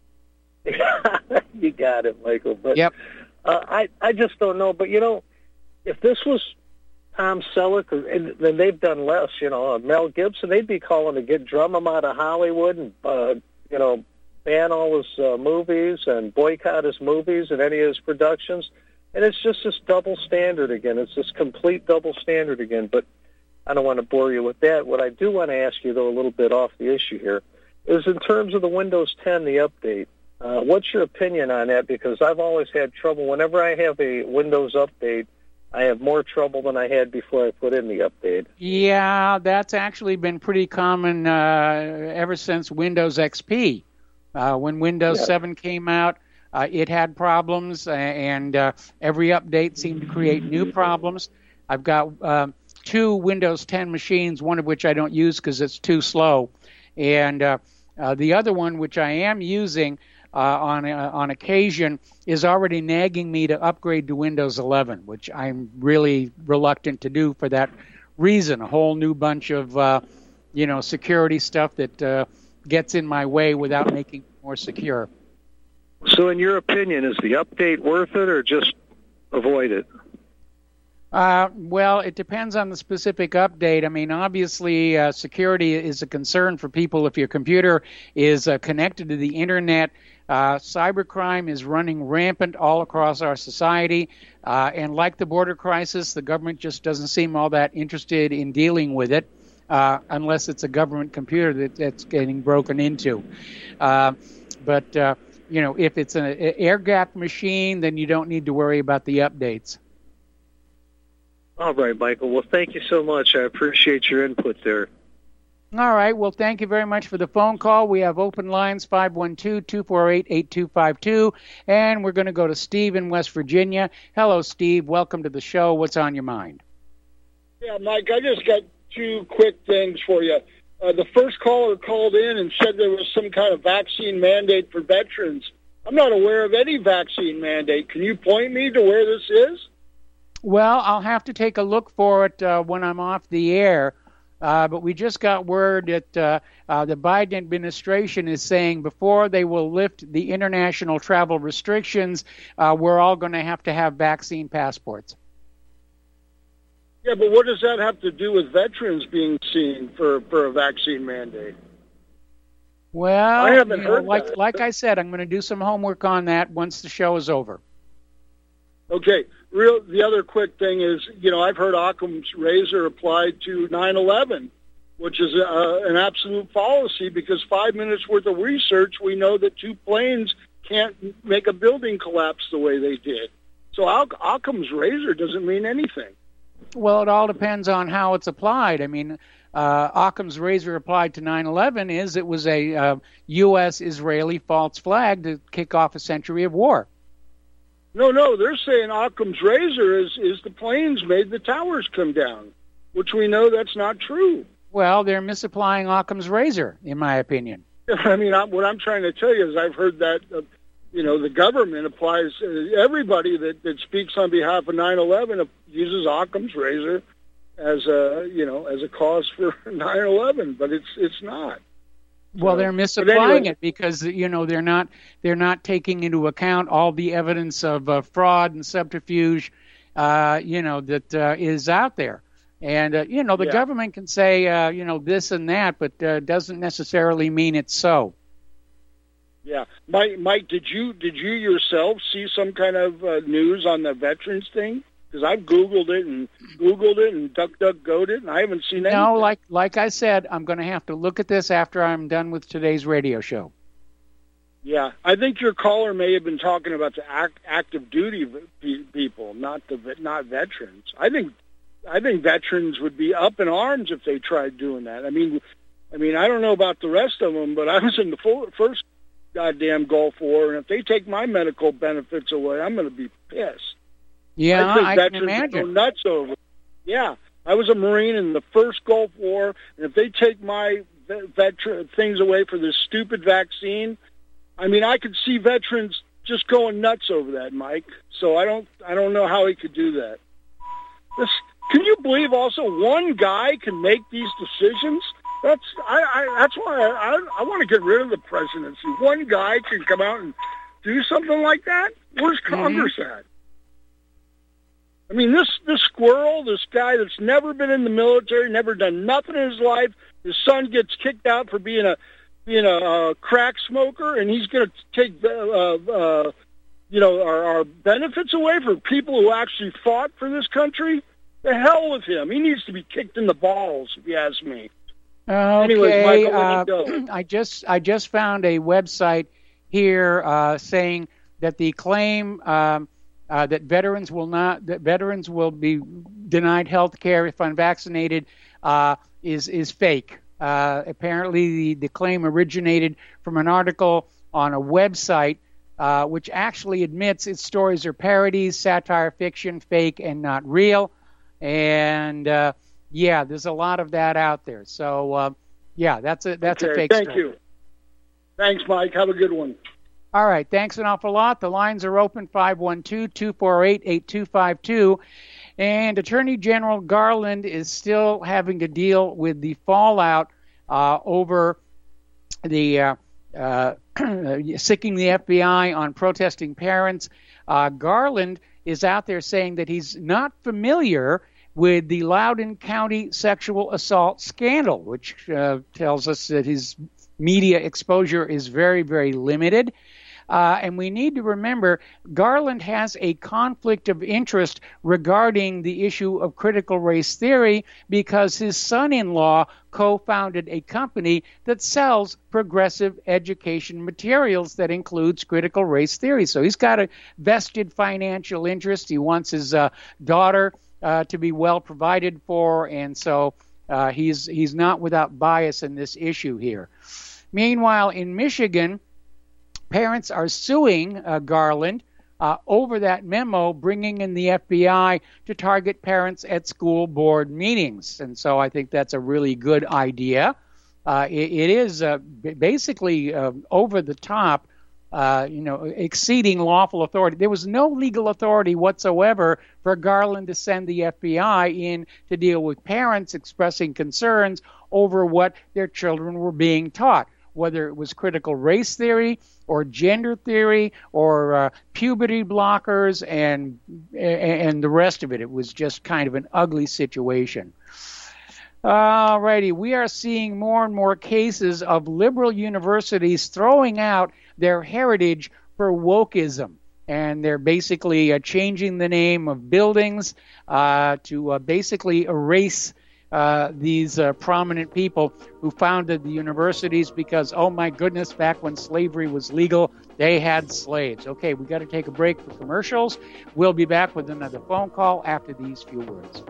Q: You got it, Michael. But yep. I just don't know. But, if this was Tom Selleck, then they've done less, Mel Gibson, they'd be calling to drum him out of Hollywood and, ban all his movies and boycott his movies and any of his productions. And it's just this double standard again. It's this complete double standard again. But I don't want to bore you with that. What I do want to ask you, though, a little bit off the issue here, is in terms of the Windows 10, the update, what's your opinion on that? Because I've always had trouble. Whenever I have a Windows update, I have more trouble than I had before I put in the update. Yeah, that's actually been pretty common ever since Windows XP. When Windows 7 came out, it had problems, and every update seemed to create new problems. I've got two Windows 10 machines, one of which I don't use because it's too slow. And the other one, which I am using on occasion, is already nagging me to upgrade to Windows 11, which I'm really reluctant to do for that reason. A whole new bunch of, security stuff that gets in my way without making it more secure. So in your opinion, is the update worth it or just avoid it? Well, it depends on the specific update. I mean, obviously, security is a concern for people if your computer is connected to the Internet. Cybercrime is running rampant all across our society. And like the border crisis, the government just doesn't seem all that interested in dealing with it unless it's a government computer that's getting broken into. But if it's an air-gapped machine, then you don't need to worry about the updates. All right, Michael. Well, thank you so much. I appreciate your input there. All right. Well, thank you very much for the phone call. We have open lines, 512-248-8252, and we're going to go to Steve in West Virginia. Hello, Steve. Welcome to the show. What's on your mind?
R: Yeah, Mike, I just got two quick things for you. The first caller called in and said there was some kind of vaccine mandate for veterans. I'm not aware of any vaccine mandate. Can you point me to where this is?
B: Well, I'll have to take a look for it when I'm off the air. But we just got word that the Biden administration is saying before they will lift the international travel restrictions, we're all going to have vaccine passports.
R: Yeah, but what does that have to do with veterans being seen for a vaccine mandate?
B: Well,
R: I haven't heard that.
B: Like I said, I'm going to do some homework on that once the show is over.
R: Okay. The other quick thing is, I've heard Occam's razor applied to 9/11, which is an absolute fallacy because 5 minutes worth of research, we know that two planes can't make a building collapse the way they did. So Occam's razor doesn't mean anything.
B: Well, it all depends on how it's applied. I mean, Occam's razor applied to 9/11 is it was a U.S.-Israeli false flag to kick off a century of war.
R: No, they're saying Occam's razor is the planes made the towers come down, which we know that's not true.
B: Well, they're misapplying Occam's razor, in my opinion.
R: I mean, what I'm trying to tell you is I've heard that, the government applies, everybody that speaks on behalf of 9/11 uses Occam's razor as a cause for 9/11, but it's not.
B: Well, they're misapplying it because they're not taking into account all the evidence of fraud and subterfuge, that is out there. And the government can say this and that, but doesn't necessarily mean it's so.
R: Yeah, Mike, did you yourself see some kind of news on the veterans thing? Because I've Googled it and DuckDuckGo'd it, and I haven't seen anything.
B: No, like I said, I'm going to have to look at this after I'm done with today's radio show.
R: Yeah, I think your caller may have been talking about the active duty people, not veterans. I think veterans would be up in arms if they tried doing that. I mean, I don't know about the rest of them, but I was in the first goddamn Gulf War, and if they take my medical benefits away, I'm going to be pissed.
B: Yeah, I can imagine.
R: Go nuts over it. Yeah, I was a Marine in the first Gulf War, and if they take my veteran things away for this stupid vaccine, I mean, I could see veterans just going nuts over that, Mike. So I don't know how he could do that. Can you believe also one guy can make these decisions? That's why I want to get rid of the presidency. One guy can come out and do something like that. Where's Congress at? I mean, this squirrel, this guy that's never been in the military, never done nothing in his life. His son gets kicked out for being a crack smoker, and he's going to take our benefits away for people who actually fought for this country. The hell with him. He needs to be kicked in the balls, if you ask me.
B: Okay.
R: Anyways, Michael, let me go.
B: I just found a website here saying that the claim that veterans will be denied health care if unvaccinated is fake. Apparently, the claim originated from an article on a website which actually admits its stories are parodies, satire, fiction, fake, and not real. And there's a lot of that out there. So that's a fake story.
R: Thank you. Thanks, Mike. Have a good one.
B: All right. Thanks an awful lot. The lines are open, 512-248-8252. And Attorney General Garland is still having to deal with the fallout over the sicking the FBI on protesting parents. Garland is out there saying that he's not familiar with the Loudoun County sexual assault scandal, which tells us that his media exposure is very, very limited. And we need to remember Garland has a conflict of interest regarding the issue of critical race theory because his son-in-law co-founded a company that sells progressive education materials that includes critical race theory. So he's got a vested financial interest. He wants his daughter to be well provided for, and so he's not without bias in this issue here. Meanwhile, in Michigan, parents are suing Garland over that memo, bringing in the FBI to target parents at school board meetings. And so I think that's a really good idea. It is basically over the top exceeding lawful authority. There was no legal authority whatsoever for Garland to send the FBI in to deal with parents expressing concerns over what their children were being taught, whether it was critical race theory or gender theory or puberty blockers and the rest of it. It was just kind of an ugly situation. All righty, we are seeing more and more cases of liberal universities throwing out their heritage for wokeism. And they're basically changing the name of buildings to basically erase these prominent people who founded the universities because, oh my goodness, back when slavery was legal, they had slaves. Okay, we got to take a break for commercials. We'll be back with another phone call after these few words.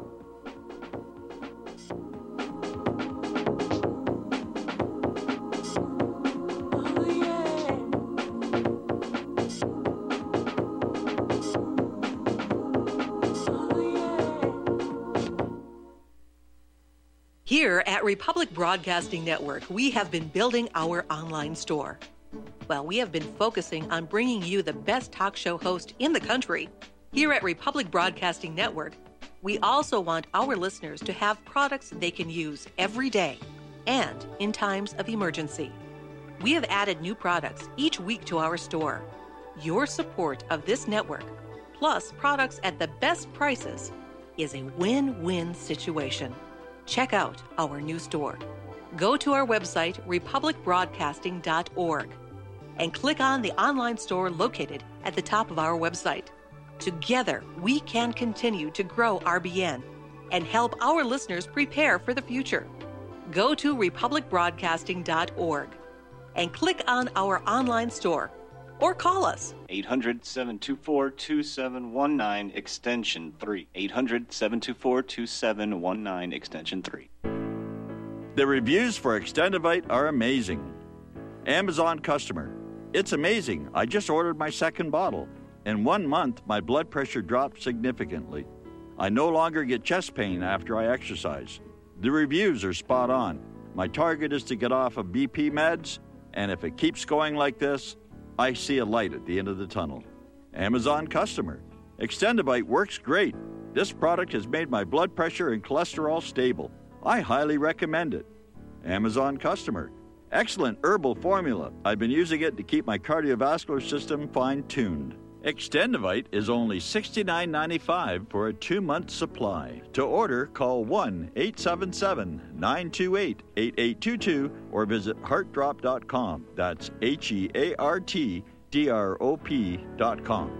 S: Here at Republic Broadcasting Network, we have been building our online store. Well, we have been focusing on bringing you the best talk show host in the country. Here at Republic Broadcasting Network, we also want our listeners to have products they can use every day and in times of emergency. We have added new products each week to our store. Your support of this network, plus products at the best prices, is a win-win situation. Check out our new store. Go to our website, republicbroadcasting.org, and click on the online store located at the top of our website. Together, we can continue to grow RBN and help our listeners prepare for the future. Go to republicbroadcasting.org and click on our online store or call us.
T: 800-724-2719, extension 3. 800-724-2719, extension 3.
M: The reviews for Extendivite are amazing. Amazon customer. It's amazing. I just ordered my second bottle. In 1 month, my blood pressure dropped significantly. I no longer get chest pain after I exercise. The reviews are spot on. My target is to get off of BP meds, and if it keeps going like this, I see a light at the end of the tunnel. Amazon customer. Extendivite works great. This product has made my blood pressure and cholesterol stable. I highly recommend it. Amazon customer. Excellent herbal formula. I've been using it to keep my cardiovascular system fine-tuned. Extendivite is only $69.95 for a 2-month supply. To order, call 1-877-928-8822 or visit heartdrop.com. That's HEARTDROP.com.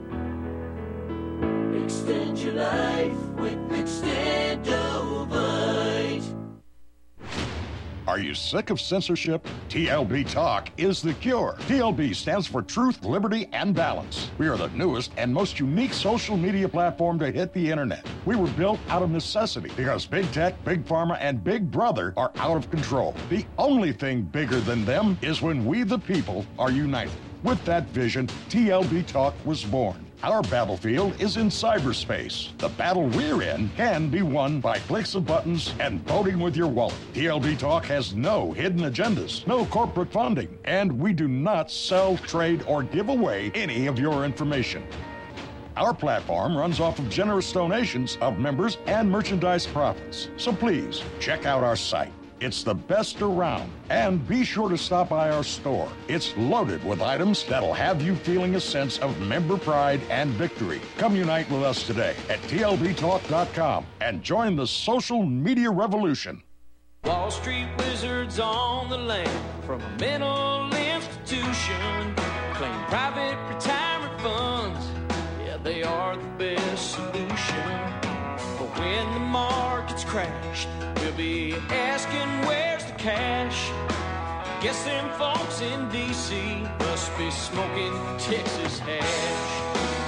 N: Extend your life with Extendovite.
U: Are you sick of censorship? TLB Talk is the cure. TLB stands for Truth, Liberty, and Balance. We are the newest and most unique social media platform to hit the internet. We were built out of necessity because big tech, big pharma, and big brother are out of control. The only thing bigger than them is when we the people are united. With that vision, TLB Talk was born. Our battlefield is in cyberspace. The battle we're in can be won by clicks of buttons and voting with your wallet. TLB Talk has no hidden agendas, no corporate funding, and we do not sell, trade, or give away any of your information. Our platform runs off of generous donations of members and merchandise profits. So please, check out our site. It's the best around. And be sure to stop by our store. It's loaded with items that'll have you feeling a sense of member pride and victory. Come unite with us today at TLBTalk.com and join the social media revolution.
O: Wall Street wizards on the land from a mental institution. Claim private retirement funds. Yeah, they are the best solution. But when the markets crash, we'll be asking where's the cash. Guess them folks in D.C. must be smoking Texas hash.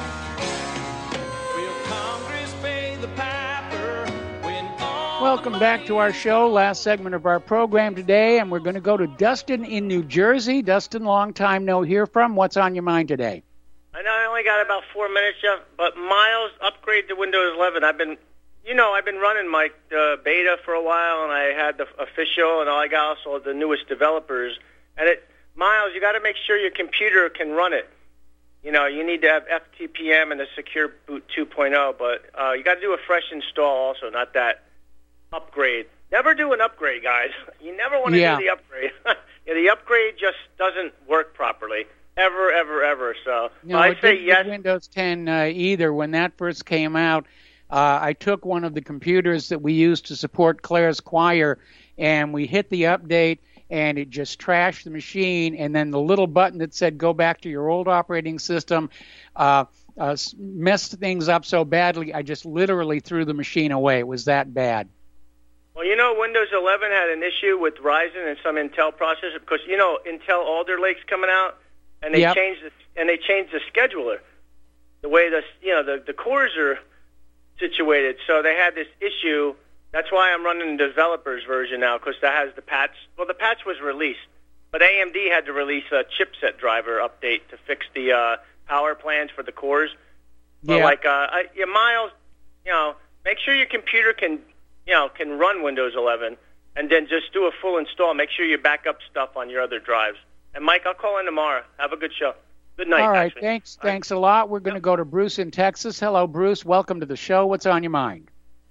O: Will Congress pay the piper when all...
B: Welcome back to our show, last segment of our program today, and we're going to go to Dustin in New Jersey. Dustin, long time no hear from. What's on your mind today?
V: I know I only got about 4 minutes, Jeff, but Miles, upgrade to Windows 11. I've been running my beta for a while, and I had the official, and I got also the newest developers. And Miles, you got to make sure your computer can run it. You know, you need to have FTPM and the Secure Boot 2.0, but you got to do a fresh install also, not that upgrade. Never do an upgrade, guys. You never want to do the upgrade. The upgrade just doesn't work properly. Ever. So
B: no,
V: I say yes.
B: Windows 10 either. When that first came out, I took one of the computers that we used to support Claire's Choir, and we hit the update, and it just trashed the machine. And then the little button that said "Go back to your old operating system" messed things up so badly. I just literally threw the machine away. It was that bad.
V: Well, you know, Windows 11 had an issue with Ryzen and some Intel processors because you know Intel Alder Lake's coming out. And they changed the scheduler, the way the cores are situated. So they had this issue. That's why I'm running the developer's version now, because that has the patch. Well, the patch was released, but AMD had to release a chipset driver update to fix the power plans for the cores. But Miles, make sure your computer can run Windows 11, and then just do a full install. Make sure you back up stuff on your other drives. And, Mike, I'll call in tomorrow. Have a good show. Good night.
B: All right, thanks a lot. We're going to go to Bruce in Texas. Hello, Bruce. Welcome to the show. What's on your mind?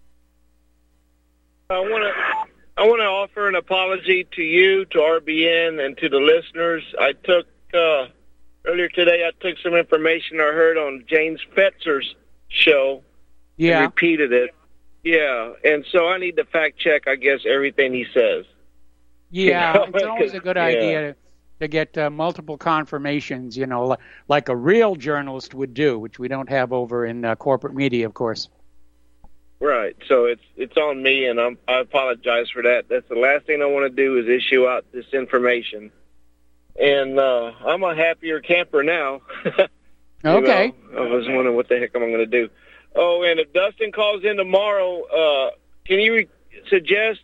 D: I want to offer an apology to you, to RBN, and to the listeners. I took, earlier today, I took some information I heard on James Fetzer's show and repeated it. Yeah, and so I need to fact-check, I guess, everything he says.
B: Yeah, it's always a good idea to get multiple confirmations, like a real journalist would do, which we don't have over in corporate media, of course.
D: Right. So it's on me, and I apologize for that. That's the last thing I want to do is issue out this information. And I'm a happier camper now.
B: Okay.
D: I was wondering what the heck am I going to do. Oh, and if Dustin calls in tomorrow, can you suggest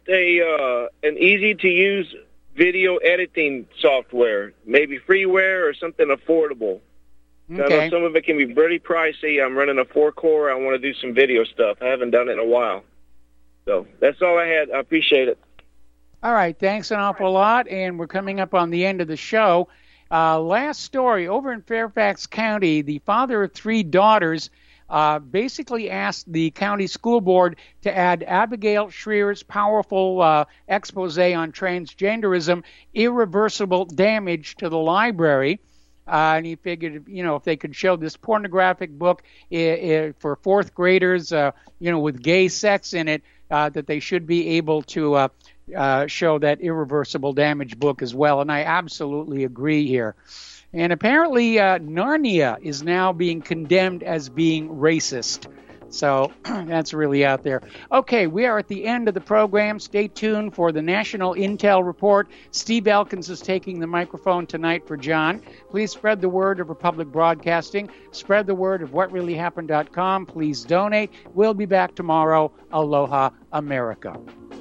D: an easy-to-use video editing software, maybe freeware or something affordable?
B: Okay.
D: I know some of it can be pretty pricey. I'm running a 4-core. I want to do some video stuff. I haven't done it in a while. So that's all I had. I appreciate it.
B: All right. Thanks an awful lot. And we're coming up on the end of the show. Last story, over in Fairfax County, the father of 3 daughters basically asked the county school board to add Abigail Shrier's powerful expose on transgenderism, irreversible damage, to the library. And he figured, if they could show this pornographic book for 4th graders, with gay sex in it, that they should be able to show that irreversible damage book as well. And I absolutely agree here. And apparently Narnia is now being condemned as being racist. So that's really out there. Okay, we are at the end of the program. Stay tuned for the National Intel Report. Steve Elkins is taking the microphone tonight for John. Please spread the word of Republic Broadcasting. Spread the word of whatreallyhappened.com. Please donate. We'll be back tomorrow. Aloha, America.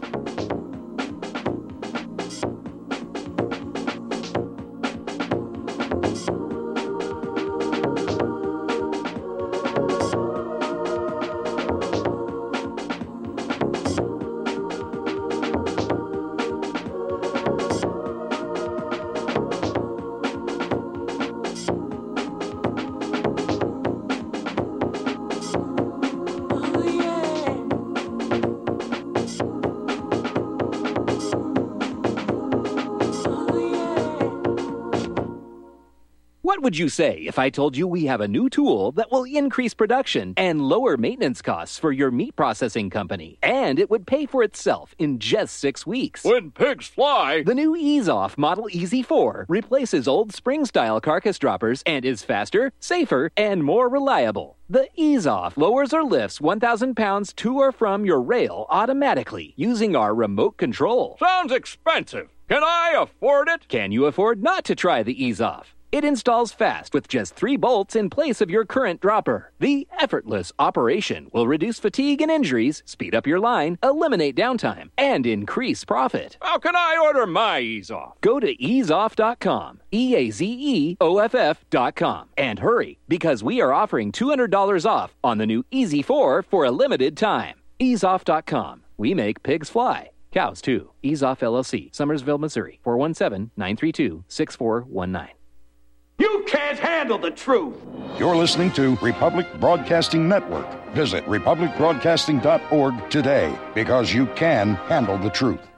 A: What would you say if I told you we have a new tool that will increase production and lower maintenance costs for your meat processing company? And it would pay for itself in just 6 weeks.
C: When pigs fly!
A: The new EaseOff Model EZ4 replaces old spring-style carcass droppers and is faster, safer, and more reliable. The EaseOff lowers or lifts 1,000 pounds to or from your rail automatically using our remote control.
C: Sounds expensive. Can I afford it?
A: Can you afford not to try the EaseOff? It installs fast with just 3 bolts in place of your current dropper. The effortless operation will reduce fatigue and injuries, speed up your line, eliminate downtime, and increase profit.
C: How can I order my EaseOff?
A: Go to easeoff.com, EAZEOFF.com, and hurry, because we are offering $200 off on the new EZ4 for a limited time. Easeoff.com. We make pigs fly. Cows, too. Ease Off LLC, Summersville, Missouri. 417-932-6419.
C: You can't handle the truth.
U: You're listening to Republic Broadcasting Network. Visit republicbroadcasting.org today, because you can handle the truth.